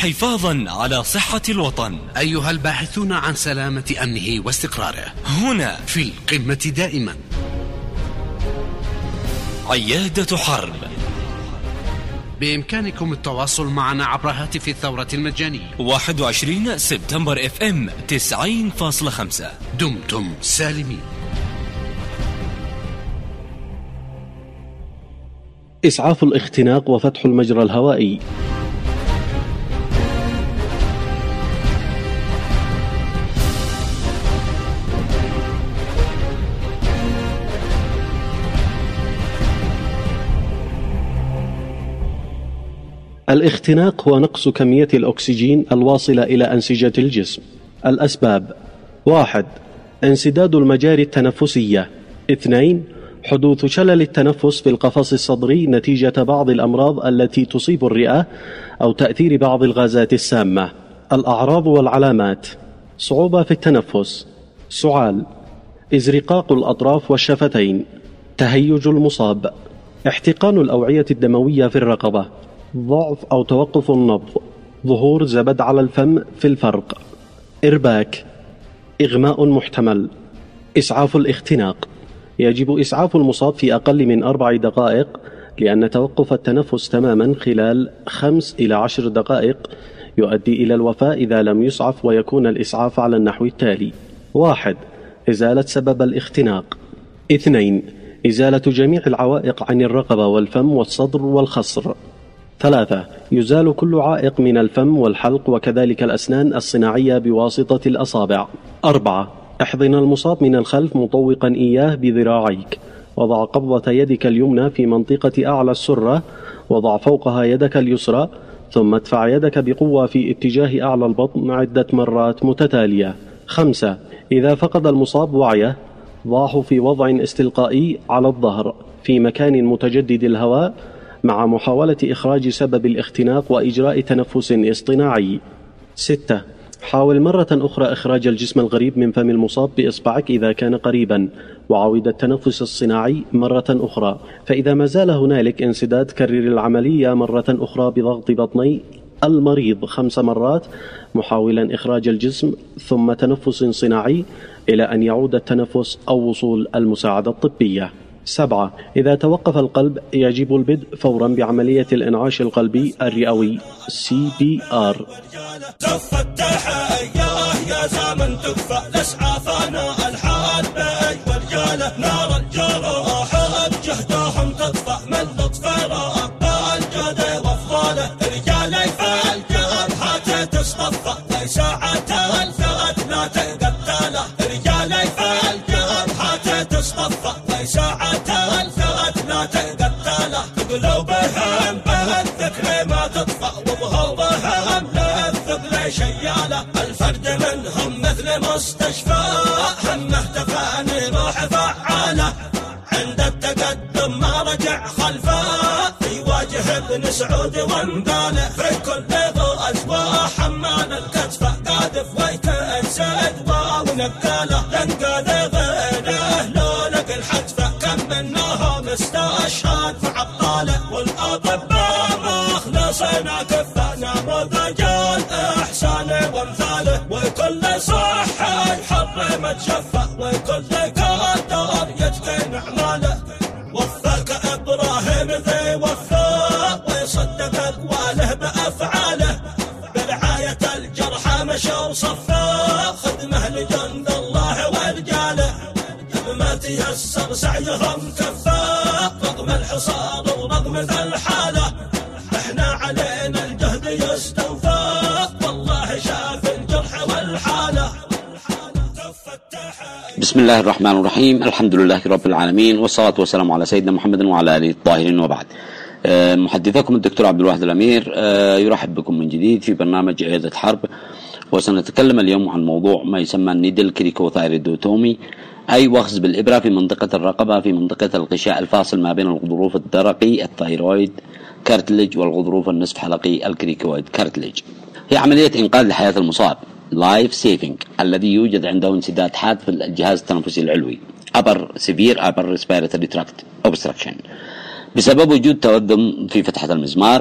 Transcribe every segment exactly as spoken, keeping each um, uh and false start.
حفاظا على صحة الوطن. أيها الباحثون عن سلامة أمنه واستقراره، هنا في القمة دائما عيادة حرب. بإمكانكم التواصل معنا عبر هاتف الثورة المجاني واحد وعشرين سبتمبر اف ام تسعين فاصلة خمسة. دمتم سالمين. إسعاف الاختناق وفتح المجرى الهوائي. الاختناق هو نقص كمية الأكسجين الواصلة إلى أنسجة الجسم. الأسباب: واحد انسداد المجاري التنفسية. اثنين حدوث شلل التنفس في القفص الصدري نتيجة بعض الأمراض التي تصيب الرئة أو تأثير بعض الغازات السامة. الأعراض والعلامات: صعوبة في التنفس، سعال، إزرقاق الأطراف والشفتين، تهيج المصاب، احتقان الأوعية الدموية في الرقبة، ضعف أو توقف النبض، ظهور زبد على الفم في الفرق، إرباك، إغماء محتمل. إسعاف الاختناق: يجب إسعاف المصاب في أقل من أربع دقائق، لأن توقف التنفس تماما خلال خمس إلى عشر دقائق يؤدي إلى الوفاة إذا لم يسعف، ويكون الإسعاف على النحو التالي: واحد إزالة سبب الاختناق. اثنين إزالة جميع العوائق عن الرقبة والفم والصدر والخصر. ثلاثة يزال كل عائق من الفم والحلق وكذلك الأسنان الصناعية بواسطة الأصابع. أربعة احضن المصاب من الخلف مطوقا إياه بذراعيك، وضع قبضة يدك اليمنى في منطقة أعلى السرة، وضع فوقها يدك اليسرى، ثم ادفع يدك بقوة في اتجاه أعلى البطن عدة مرات متتالية. خمسة إذا فقد المصاب وعيه ضعه في وضع استلقائي على الظهر في مكان متجدد الهواء، مع محاولة إخراج سبب الاختناق وإجراء تنفس اصطناعي. ستة حاول مرة أخرى إخراج الجسم الغريب من فم المصاب بإصبعك إذا كان قريبا، وعود التنفس الصناعي مرة أخرى. فإذا ما زال هنالك انسداد، كرر العملية مرة أخرى بضغط بطني المريض خمس مرات محاولا إخراج الجسم، ثم تنفس صناعي إلى أن يعود التنفس أو وصول المساعدة الطبية. سبعة إذا توقف القلب يجب البدء فورا بعملية الإنعاش القلبي الرئوي سي بي آر. يا زمن تكفى الاسعافنا الحربي ورجاله نار الجروح بجهدهم تطفى من لطف رب الجود وافضاله. رجالي في الجبهات تصطفى لساعة الفئة لا تقتله. رجالي في الجبهات تصطفى لساعة الفئة لا تقتله. قلوبهم بالذكر ما تطفى وظهورهم للثقل شياله. الفرد منهم مثل مستشفى همه تفاني روح فعاله. عند التقدم ما رجع خلفه في وجه ابن سعود وانباله. في كل غزوة حمان الكتفة قادف ويتأسد ونبقاله. لنقال غيره لو لقى الحتفة كم منهم استشهد في عبطاله. والأطباء مخلصنا كفانا مضجال إحسان وامثاله. وكل صحة يحر متشفى وكل قدر يتقن أعماله. وفاك إبراهيم ذي وفاء ويصدق أقواله بأفعاله. برعاية الجرحى مشى وصفا خدمه لجند الله ورجاله. ما تيسر سعيهم كفا رغم الحصار ورغم ذا الحالة. احنا علينا الجهد يستوفى والله شاف الجرح والحالة. بسم الله الرحمن الرحيم. الحمد لله رب العالمين، والصلاة والسلام على سيدنا محمد وعلى آله الطاهرين، وبعد. محدثكم الدكتور عبد الواحد الأمير يرحب بكم من جديد في برنامج عيادة حرب، وسنتكلم اليوم عن موضوع ما يسمى النيدل كريكوثايريدوتومي، أي وخز بالإبرة في منطقة الرقبة في منطقة الغشاء الفاصل ما بين الغضروف الدرقي الثايرويد كارتليج والغضروف النصف حلقي الكريكويد كارتليج. هي عملية إنقاذ لحياة المصاب لايف سيفينج الذي يوجد عنده انسداد حاد في الجهاز التنفسي العلوي upper severe upper respiratory tract obstruction بسبب وجود تودم في فتحة المزمار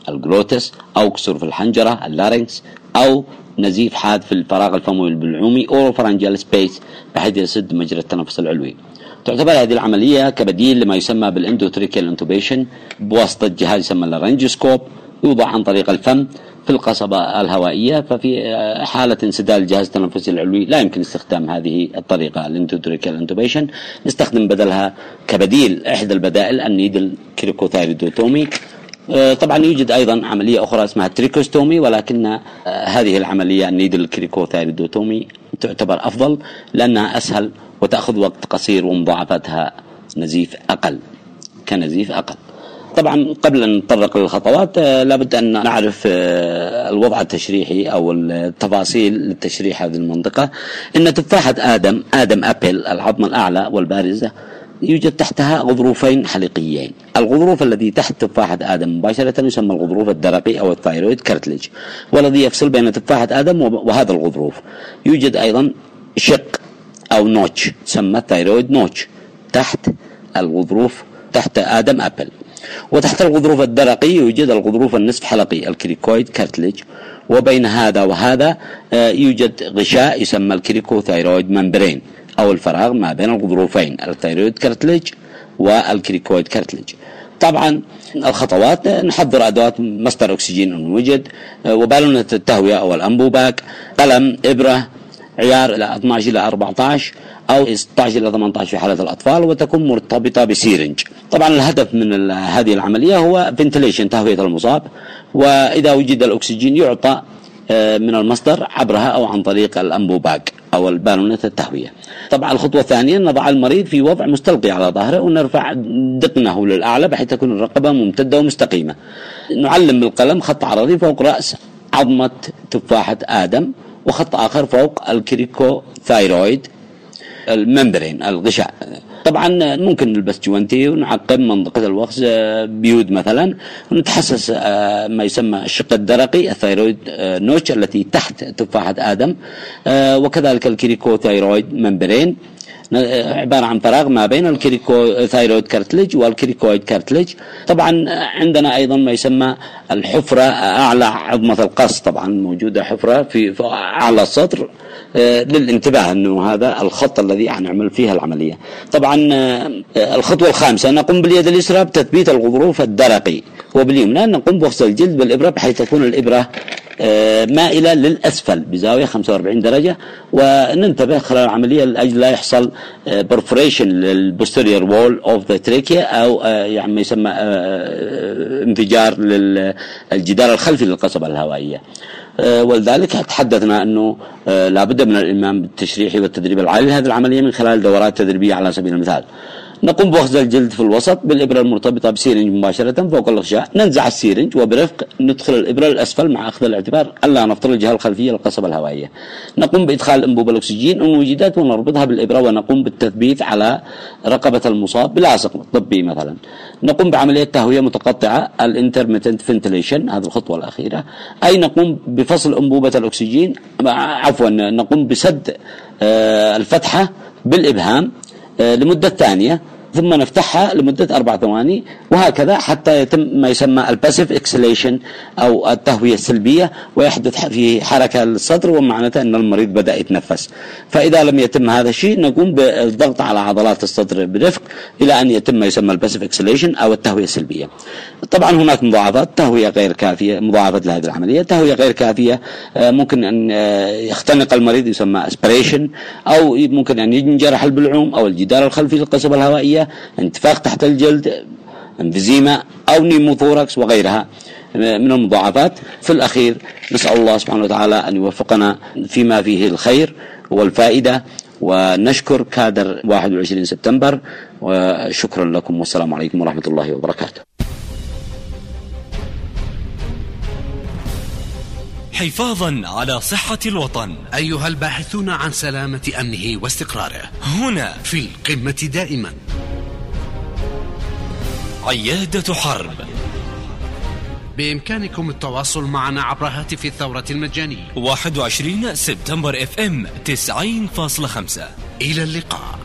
الجلوتس، أو كسور في الحنجرة اللارynx، أو نزيف حاد في الفراغ الفموي البلعومي أوروفرنجال سبيس بحيث يسد مجرى التنفس العلوي. تعتبر هذه العملية كبديل لما يسمى بالاندوتريكيال انتوبيشن بواسطة جهاز يسمى اللارنجوسكوب، يوضع عن طريق الفم في القصبة الهوائية. ففي حالة انسداد الجهاز التنفسي العلوي لا يمكن استخدام هذه الطريقة الاندوتريكيال انتوبيشن، نستخدم بدلها كبديل إحدى البدائل النيدل كريكوثايريدوتومي. طبعا يوجد أيضا عملية أخرى اسمها تريكوستومي، ولكن هذه العملية النيدل كريكوثايريدوتومي تعتبر أفضل لأنها أسهل وتأخذ وقت قصير ومضاعفاتها نزيف أقل كنزيف أقل. طبعا قبل أن نتطرق للخطوات لابد أن نعرف الوضع التشريحي أو التفاصيل للتشريح هذه المنطقة. إن تفاحة آدم آدم أبل العظمة الأعلى والبارزة يوجد تحتها غضروفين حلقيين. الغضروف الذي تحت تفاحة آدم مباشرة يسمى الغضروف الدرقي أو الثايرويد كارتليج، والذي يفصل بين تفاحة آدم وهذا الغضروف يوجد أيضا شق أو نوتش تسمى الثايرويد نوتش تحت الغضروف تحت آدم أبل. وتحت الغضروف الدرقي يوجد الغضروف النصف حلقي الكريكويد كارتليج، وبين هذا وهذا يوجد غشاء يسمى الكريكوثايرويد ممبرين أو الفراغ ما بين الغضروفين الثايرويد كارتليج والكريكويد كارتليج. طبعا الخطوات: نحضر أدوات مصدر أكسجين إن وجد، وبالونة التهوية أو الأنبوباك، قلم، إبرة، عيار إلى اثني عشر إلى أربعة عشر أو ستة عشر إلى ثمانية عشر في حالة الأطفال، وتكون مرتبطة بسيرنج. طبعا الهدف من هذه العملية هو فنتيليشن تهوية المصاب، وإذا وجد الأكسجين يعطى من المصدر عبرها أو عن طريق الأنبوباك أو البالونة التهوية. طبعا الخطوة الثانية: نضع المريض في وضع مستلقي على ظهره ونرفع دقنه للأعلى بحيث تكون الرقبة ممتدة ومستقيمة. نعلم بالقلم خط عرضي فوق رأس عظمة تفاحة آدم، وخط آخر فوق الكريكوثايرويد الممبرين الغشاء. طبعا ممكن نلبس جوانتي ونعقم منطقة الوخز بيود مثلا، ونتحسس ما يسمى الشق الدرقي الثايرويد نوتش التي تحت تفاحة آدم، وكذلك الكريكوثايرويد ممبرين عبارة عن فراغ ما بين الكريكوثايرويد كارتليج والكريكويد كارتليج. طبعا عندنا أيضا ما يسمى الحفرة أعلى عظمة القص، طبعا موجودة حفرة في أعلى الصدر للانتباه أنه هذا الخط الذي نعمل فيها العملية. طبعا الخطوة الخامسة: نقوم باليد اليسرى بتثبيت الغضروف الدرقي، وباليمنى نقوم بوصل الجلد بالإبرة بحيث تكون الإبرة مائلة للأسفل بزاوية خمسة وأربعين درجة، وننتبه خلال العملية لأجل لا يحصل perforation للبوستيريور وول أوف ذا تريكيا، أو يعني ما يسمى انفجار للجدار الخلفي للقصبة الهوائية. ولذلك تحدثنا أنه لابد من الإلمام بالتشريح والتدريب العالي لهذه العملية من خلال دورات تدريبية. على سبيل المثال: نقوم بأخذ الجلد في الوسط بالإبرة المرتبطة بسيرنج مباشرة فوق الغشاء، ننزع السيرنج وبرفق ندخل الإبرة للأسفل مع أخذ الاعتبار ألا نفترض الجهة الخلفية للقصبة الهوائية. نقوم بإدخال أنبوبة الأكسجين إن وجدت ونربطها بالإبرة، ونقوم بالتثبيت على رقبة المصاب بلاصق طبي مثلا. نقوم بعملية تهوية متقطعة الانترميتنت فنتيليشن، هذه الخطوة الأخيرة، أي نقوم بفصل أنبوبة الأكسجين عفوا نقوم بسد الفتحة بالإبهام لمدة ثانية، ثم نفتحها لمدة أربع ثواني، وهكذا حتى يتم ما يسمى الباسيف اكسليشن أو التهوية السلبية، ويحدث في حركة للصدر ومعناته أن المريض بدأ يتنفس. فإذا لم يتم هذا الشيء نقوم بالضغط على عضلات الصدر برفق إلى أن يتم ما يسمى الباسيف اكسليشن أو التهوية السلبية. طبعا هناك مضاعفات: تهوية غير كافية، مضاعفات لهذه العملية. تهوية غير كافية ممكن أن يختنق المريض يسمى اسبريشن، أو ممكن أن ينجرح البلعوم أو الجدار الخلفي للقصبة الهوائية، انتفاخ تحت الجلد، انفيزيما أو نيموثوركس وغيرها من المضاعفات. في الأخير نسأل الله سبحانه وتعالى أن يوفقنا فيما فيه الخير والفائدة، ونشكر كادر واحد وعشرين سبتمبر، وشكرا لكم والسلام عليكم ورحمة الله وبركاته. حفاظا على صحة الوطن، أيها الباحثون عن سلامة أمنه واستقراره، هنا في القمة دائما عيادة حرب. بإمكانكم التواصل معنا عبر هاتف الثورة المجاني واحد وعشرين سبتمبر اف ام تسعين فاصلة خمسة. إلى اللقاء.